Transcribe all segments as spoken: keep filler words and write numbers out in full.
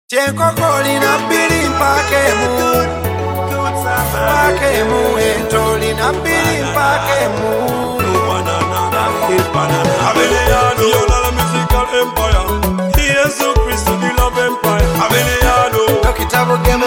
Chenkokoli na bili mpake mu Mpake mu Entoli na bili mpake mu Aveleano, Yola musical empire. Yesu Christ, the love empire. Aveleano, no kitabu gemu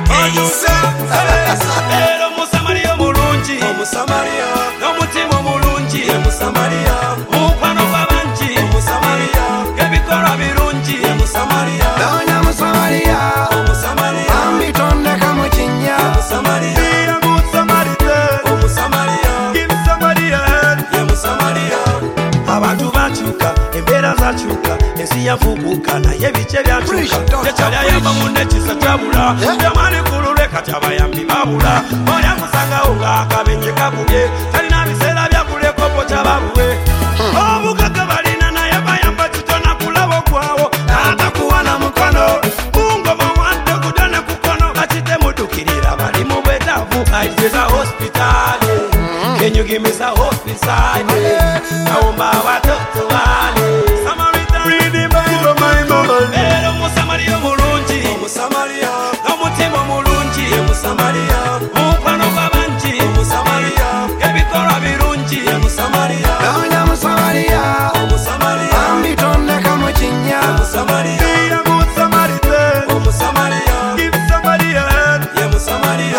Ero Musamaria mulungi, Musamaria, no mutima mulungi, Musamaria, mupano kwabanji, Musamaria, ebikora birungi, Musamaria, Donya Musamaria, Musamaria, ambitonde kamuchinya, Musamaria, Musamarite, Musamaria, give Samaria, Musamaria. Abantu bachuka, embera zachuka, ensi yavubuka naye bice byachuka. Tekyali ayamba munne kisa kyabula, byamali kulule kati abayambi babula. Oya musangawo ng'akabenje kakubye, talina biseera byakulekopo kyababuwe. Obugagga balina naye bayamba kitona kulabo kwawo, n'atakuwa na mukono. Mungoma wante kudone kukono, bakite mudukirira bali mu bwetaavu. Is a hospital. Can you give me some hope inside me? Naomba watoto wale Samaritan, read the Bible, my Bible. Ero Musamaria mulungi, Musamaria, n'omutima mulungi, Musamaria, mupano kwabanji, Musamaria, ebikora birungi, Musamaria, Donya Musamaria, Musamaria, ambitonde kamuchinya, Musamaria, Musamarite, Musamaria, give somebody a hand, yeah, Musamaria.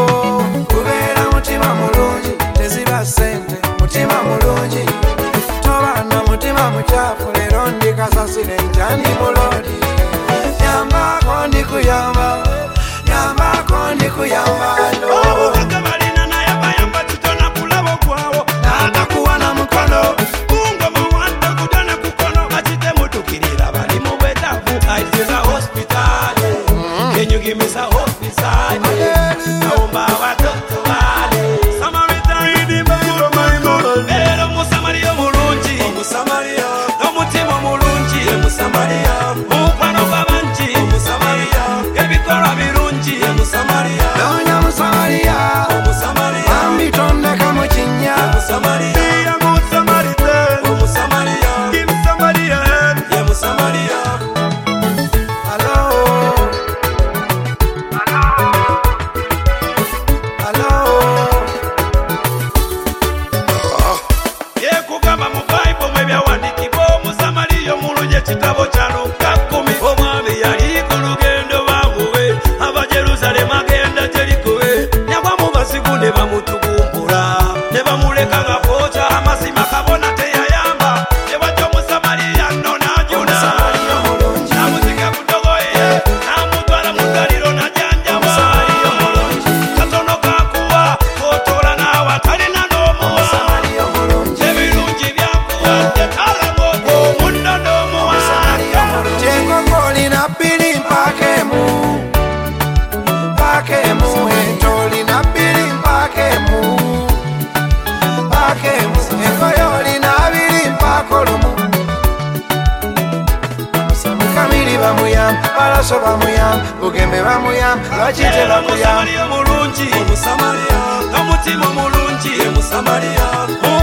Kubera mutima mulungi, teziba sente, mutima mulungi. Tobana mutima muchafu, lero ndikasasire njani mulodi. Yambako ndikuyamba, yambako ndikuyamba, no. Obugagga balina naye bayamba kitona kulabo kwawo, n'atakuwa na mukono. Mungoma wante kudone kukono, bakite mudukirira bali mu bwetaavu. Is a hospital. Can you give me some hope inside me? Naomba watoto wale Samaritan, read the Bible, my Bible. Ero Musamaria mulungi, Musamaria, n'omutima mulungi, Musamaria, mupano kwabanji, Musamaria, ebikora birungi, Musamaria, Donya Musamaria, Musamaria, ambitonde kamuchinya, Musamaria, Musamarite, Musamaria, give somebody a hand, yeah, Musamaria. Hello. Hello. Yekugamba mu Bible mwe byawandiikibwa Omusamaliya omulungi ekitabo kya Luka kumi. Omwami yali ku lugendo bamuwe, ava Jerusalemu agenda Jeriko. Yagwa mu bazigu ne bamutugumbula, ne bamuleka nga bwokya amazima kabona teyayamba. Ne bajja Omusamaliya nno n'ajuna, n'amuzika ku ndogoyi, n'amutwala mu ddwaliro n'ajjanjabwa. Katono kakuwa k'otoola naawe atalina n'omuwa. Ebirungi byakuwa tekalamu okw'omunno n'omuwa. Chenkokoli na bili mpake mu Mpake mu Entoli na bili mpake mu Mpake mu Enkoyoli na bili mpako lumu Mukamiri bamuyamba, Balaso bamuyamba, Bugembe bamuyamba, Lwakite bamuyamba. Musamaria mulungi, Musamaria, n'omutima mulungi, Musamaria.